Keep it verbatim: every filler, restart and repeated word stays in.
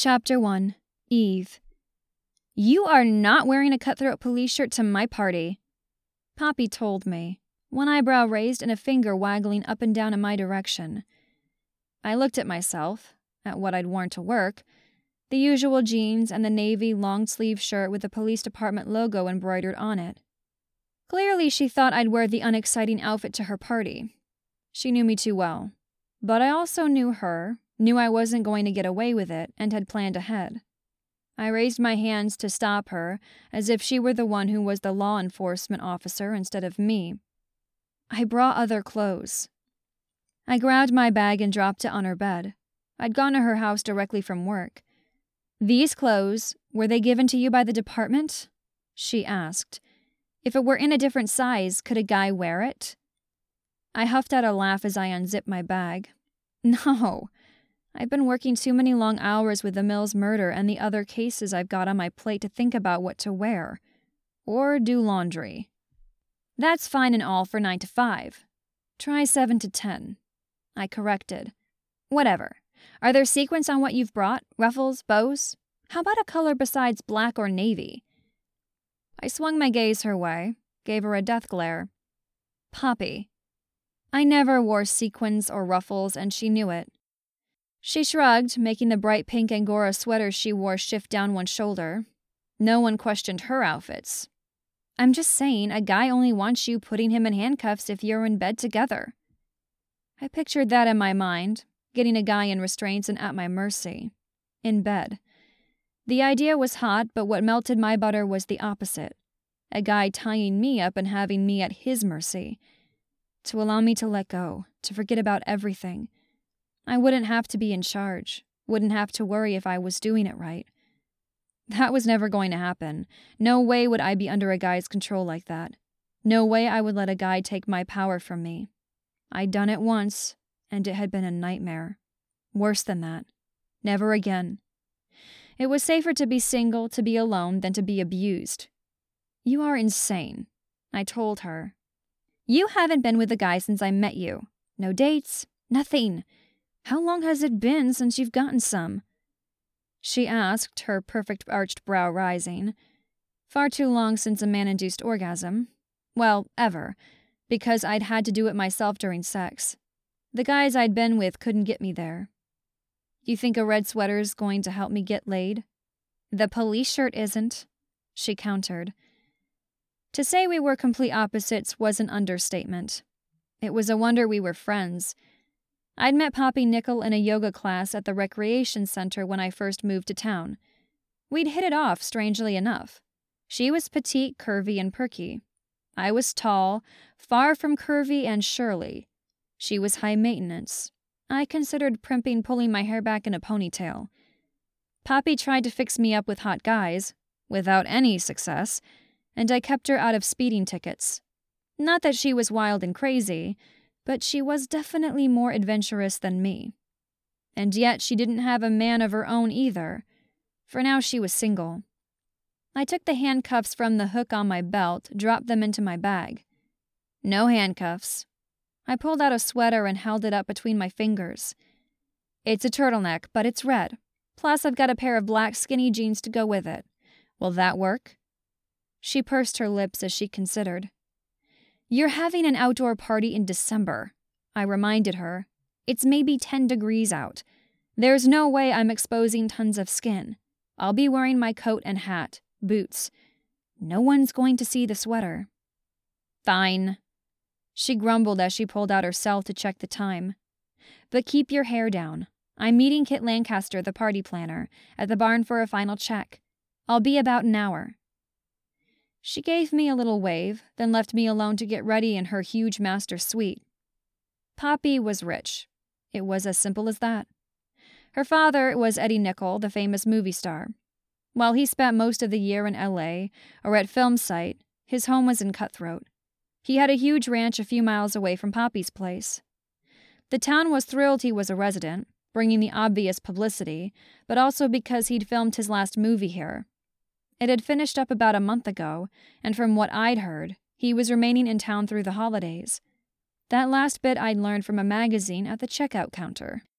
Chapter one. Eve. "You are not wearing a cutthroat police shirt to my party," Poppy told me, one eyebrow raised and a finger waggling up and down in my direction. I looked at myself, at what I'd worn to work, the usual jeans and the navy long-sleeve shirt with the police department logo embroidered on it. Clearly she thought I'd wear the unexciting outfit to her party. She knew me too well. But I also knew her, knew I wasn't going to get away with it, and had planned ahead. I raised my hands to stop her, as if she were the one who was the law enforcement officer instead of me. "I brought other clothes." I grabbed my bag and dropped it on her bed. I'd gone to her house directly from work. "These clothes, were they given to you by the department?" she asked. "If it were in a different size, could a guy wear it?" I huffed out a laugh as I unzipped my bag. "No. I've been working too many long hours with the Mills murder and the other cases I've got on my plate to think about what to wear. Or do laundry. That's fine and all for nine to five. Try seven to ten. I corrected. "Whatever. Are there sequins on what you've brought? Ruffles? Bows? How about a color besides black or navy?" I swung my gaze her way, gave her a death glare. "Poppy." I never wore sequins or ruffles, and she knew it. She shrugged, making the bright pink Angora sweater she wore shift down one shoulder. No one questioned her outfits. "I'm just saying, a guy only wants you putting him in handcuffs if you're in bed together." I pictured that in my mind, getting a guy in restraints and at my mercy. In bed. The idea was hot, but what melted my butter was the opposite. A guy tying me up and having me at his mercy. To allow me to let go, to forget about everything. I wouldn't have to be in charge, wouldn't have to worry if I was doing it right. That was never going to happen. No way would I be under a guy's control like that. No way I would let a guy take my power from me. I'd done it once, and it had been a nightmare. Worse than that. Never again. It was safer to be single, to be alone, than to be abused. "You are insane," I told her. "You haven't been with a guy since I met you. No dates, nothing. How long has it been since you've gotten some?" She asked, her perfect arched brow rising. Far too long since a man-induced orgasm. Well, ever, because I'd had to do it myself during sex. The guys I'd been with couldn't get me there. "You think a red sweater's going to help me get laid?" "The police shirt isn't," she countered. To say we were complete opposites was an understatement. It was a wonder we were friends. I'd met Poppy Nickel in a yoga class at the recreation center when I first moved to town. We'd hit it off, strangely enough. She was petite, curvy, and perky. I was tall, far from curvy and Shirley. She was high maintenance. I considered primping pulling my hair back in a ponytail. Poppy tried to fix me up with hot guys, without any success, and I kept her out of speeding tickets. Not that she was wild and crazy, but she was definitely more adventurous than me. And yet she didn't have a man of her own either. For now she was single. I took the handcuffs from the hook on my belt, dropped them into my bag. "No handcuffs." I pulled out a sweater and held it up between my fingers. "It's a turtleneck, but it's red. Plus I've got a pair of black skinny jeans to go with it. Will that work?" She pursed her lips as she considered. "You're having an outdoor party in December," I reminded her. "It's maybe ten degrees out. There's no way I'm exposing tons of skin. I'll be wearing my coat and hat, boots. No one's going to see the sweater." "Fine," she grumbled as she pulled out her cell to check the time. "But keep your hair down. I'm meeting Kit Lancaster, the party planner, at the barn for a final check. I'll be about an hour." She gave me a little wave, then left me alone to get ready in her huge master suite. Poppy was rich. It was as simple as that. Her father was Eddie Nickel, the famous movie star. While he spent most of the year in L A or at film site, his home was in Cutthroat. He had a huge ranch a few miles away from Poppy's place. The town was thrilled he was a resident, bringing the obvious publicity, but also because he'd filmed his last movie here. It had finished up about a month ago, and from what I'd heard, he was remaining in town through the holidays. That last bit I'd learned from a magazine at the checkout counter.